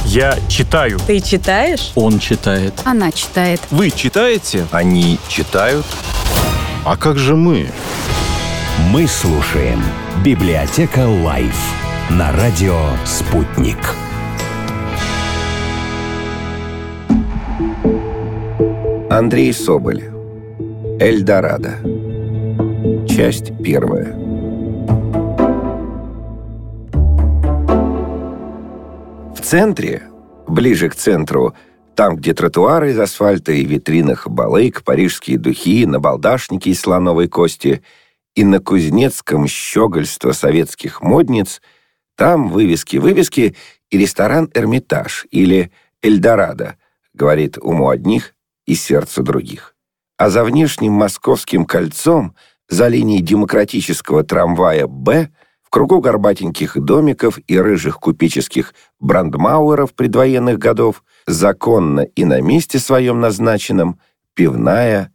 Я читаю. Ты читаешь? Он читает. Она читает. Вы читаете? Они читают. А как же мы? Мы слушаем «Библиотека Лайф» на радио «Спутник». Андрей Соболь. Эльдорадо. Часть 1. В центре, ближе к центру, там, где тротуары из асфальта и витринах балык, парижские духи, набалдашники из слоновой кости и на Кузнецком щегольство советских модниц, там вывески и ресторан «Эрмитаж» или «Эльдорадо», говорит уму одних и сердцу других. А за внешним Московским кольцом, за линией демократического трамвая «Б», в кругу горбатеньких домиков и рыжих купеческих брандмауэров предвоенных годов, законно и на месте своем назначенном, пивная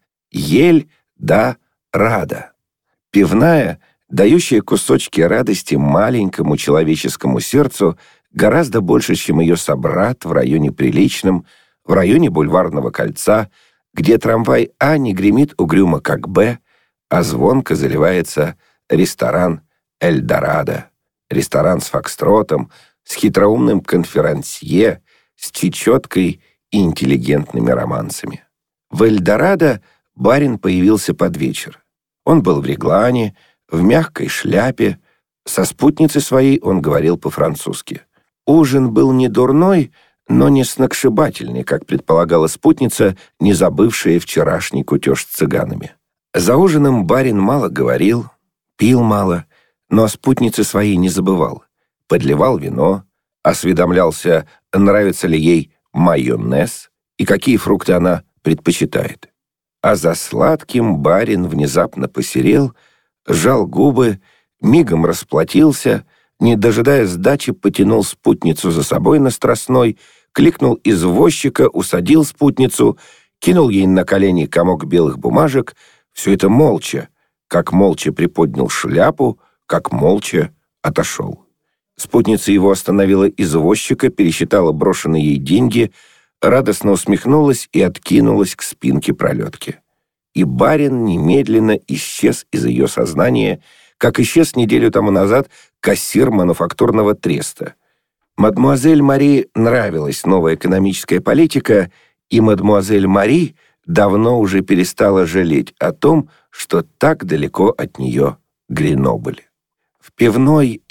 Эльдорадо. Пивная, дающая кусочки радости маленькому человеческому сердцу гораздо больше, чем ее собрат в районе Приличном, в районе Бульварного кольца, где трамвай А не гремит угрюмо, как Б, а звонко заливается ресторан «Эльдорадо», ресторан с фокстротом, с хитроумным конферансье, с чечеткой и интеллигентными романсами. В «Эльдорадо» барин появился под вечер. Он был в реглане, в мягкой шляпе, со спутницей своей он говорил по-французски. Ужин был не дурной, но не сногсшибательный, как предполагала спутница, не забывшая вчерашний кутеж с цыганами. За ужином барин мало говорил, пил мало, но о спутнице своей не забывал. Подливал вино, осведомлялся, нравится ли ей майонез и какие фрукты она предпочитает. А за сладким барин внезапно посерел, сжал губы, мигом расплатился, не дожидая сдачи, потянул спутницу за собой на Страстной, кликнул извозчика, усадил спутницу, кинул ей на колени комок белых бумажек, все это молча, как молча приподнял шляпу, как молча отошел. Спутница его остановила извозчика, пересчитала брошенные ей деньги, радостно усмехнулась и откинулась к спинке пролетки. И барин немедленно исчез из ее сознания, как исчез неделю тому назад кассир мануфактурного треста. Мадмуазель Мари нравилась новая экономическая политика, и мадмуазель Мари давно уже перестала жалеть о том, что так далеко от нее Гренобль. В пивной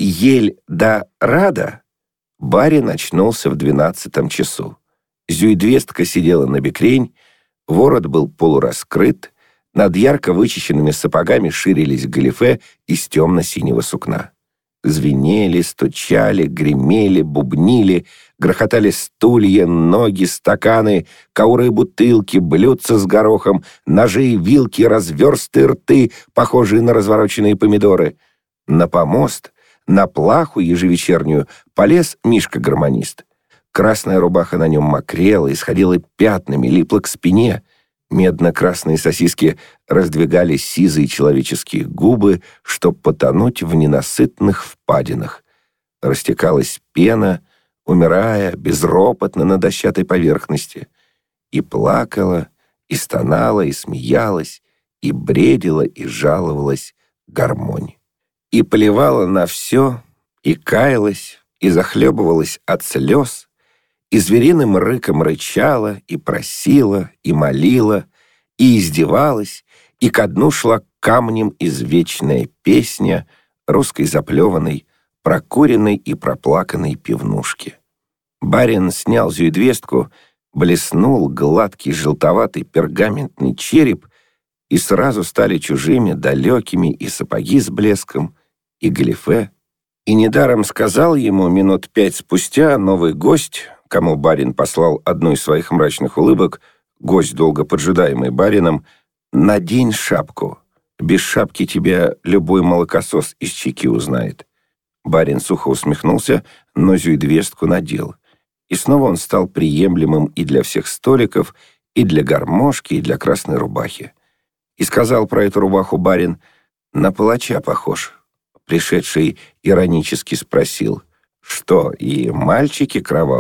Эльдорадо барин очнулся в 12 часу. Зюйдвестка сидела на бекрень, ворот был полураскрыт, над ярко вычищенными сапогами ширились галифе из темно-синего сукна. Звенели, стучали, гремели, бубнили, грохотали стулья, ноги, стаканы, ковры, бутылки, блюдца с горохом, ножи, вилки, разверстые рты, похожие на развороченные помидоры. На помост, на плаху ежевечернюю полез Мишка-гармонист. Красная рубаха на нем мокрела, исходила пятнами, липла к спине. Медно-красные сосиски раздвигали сизые человеческие губы, чтоб потонуть в ненасытных впадинах. Растекалась пена, умирая безропотно на дощатой поверхности. И плакала, и стонала, и смеялась, и бредила, и жаловалась гармонь. И плевала на все, и каялась, и захлебывалась от слез, и звериным рыком рычала, и просила, и молила, и издевалась, и ко дну шла камнем извечная песня русской заплеванной, прокуренной и проплаканной пивнушки. Барин снял зюйдвестку, блеснул гладкий желтоватый пергаментный череп, и сразу стали чужими, далекими и сапоги с блеском, и галифе. И недаром сказал ему минут 5 спустя новый гость, кому барин послал одну из своих мрачных улыбок, гость, долго поджидаемый барином: «Надень шапку. Без шапки тебя любой молокосос из Чики узнает». Барин сухо усмехнулся, но зюйдвестку надел. И снова он стал приемлемым и для всех столиков, и для гармошки, и для красной рубахи. И сказал про эту рубаху барин: «На палача похож». Пришедший иронически спросил: «Что, и мальчики кровавые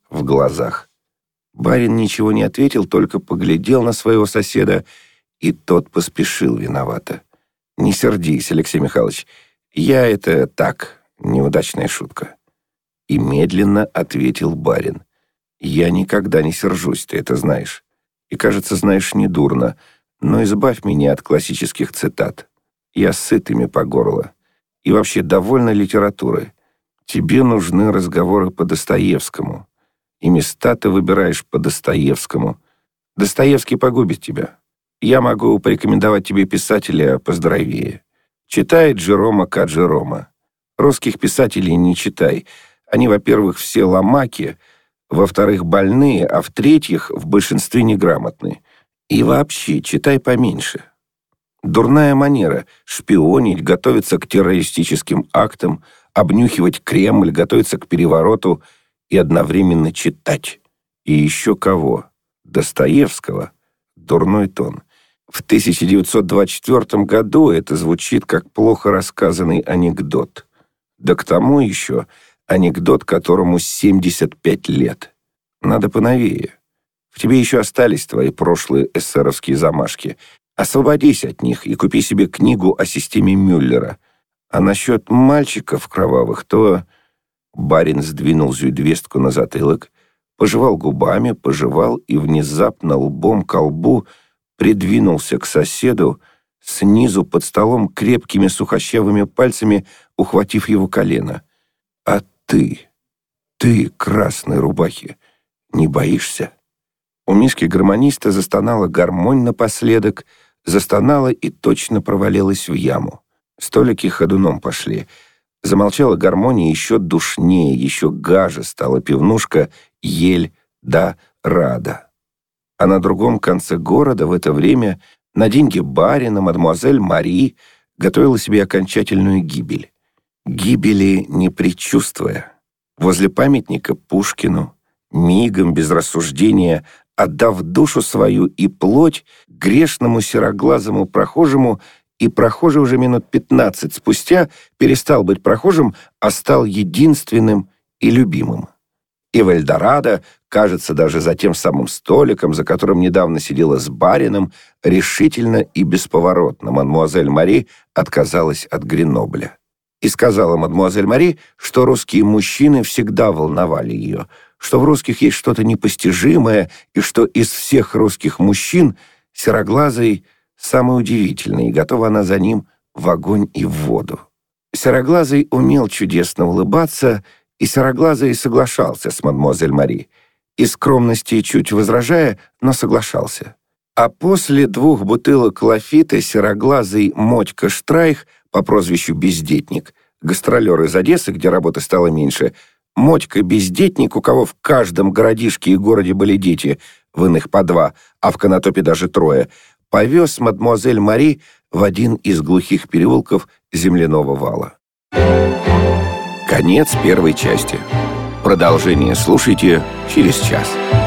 в глазах. Барин ничего не ответил, только поглядел на своего соседа, и тот поспешил виновато. «Не сердись, Алексей Михайлович, я это так, неудачная шутка». И медленно ответил барин. «Я никогда не сержусь, ты это знаешь. И, кажется, знаешь недурно, но избавь меня от классических цитат. Я сыт ими по горло. И вообще довольно литературы. Тебе нужны разговоры по Достоевскому. И места ты выбираешь по Достоевскому. Достоевский погубит тебя. Я могу порекомендовать тебе писателя поздоровее. Читай Джерома К. Джерома. Русских писателей не читай. Они, во-первых, все ломаки, во-вторых, больные, а в-третьих, в большинстве неграмотные. И вообще, читай поменьше. Дурная манера — шпионить, готовиться к террористическим актам, обнюхивать Кремль, готовиться к перевороту и одновременно читать. И еще кого? Достоевского. Дурной тон. В 1924 году это звучит как плохо рассказанный анекдот. Да к тому еще анекдот, которому 75 лет. Надо поновее. В тебе еще остались твои прошлые эсеровские замашки. Освободись от них и купи себе книгу о системе Мюллера. А насчет мальчиков кровавых, то...» Барин сдвинул зюдвестку на затылок, пожевал губами, пожевал и внезапно лбом ко лбу придвинулся к соседу, снизу под столом крепкими сухощавыми пальцами ухватив его колено. «А ты, красной рубахи, не боишься?» У мишки гармониста застонала гармонь напоследок, застонала и точно провалилась в яму. Столики ходуном пошли. Замолчала гармония, еще душнее, еще гаже стала пивнушка «Ель да Рада». А на другом конце города в это время на деньги барина мадемуазель Мари готовила себе окончательную гибель. Гибели не предчувствуя. Возле памятника Пушкину, мигом, без рассуждения, отдав душу свою и плоть грешному сероглазому прохожему, и прохожий уже минут 15 спустя перестал быть прохожим, а стал единственным и любимым. И в Эльдорадо, кажется, даже за тем самым столиком, за которым недавно сидела с барином, решительно и бесповоротно мадемуазель Мари отказалась от Гренобля. И сказала мадемуазель Мари, что русские мужчины всегда волновали ее, что в русских есть что-то непостижимое, и что из всех русских мужчин сероглазый самый удивительный, и готова она за ним в огонь и в воду. Сероглазый умел чудесно улыбаться, и Сероглазый соглашался с мадемуазель Мари. Из скромности чуть возражая, но соглашался. А после 2 бутылок лафита Сероглазый Мотька Штрайх по прозвищу Бездетник, гастролер из Одессы, где работы стало меньше, Мотька Бездетник, у кого в каждом городишке и городе были дети, в иных по 2, а в Конотопе даже 3, повез мадемуазель Мари в один из глухих переулков земляного вала. Конец первой части. Продолжение слушайте через час.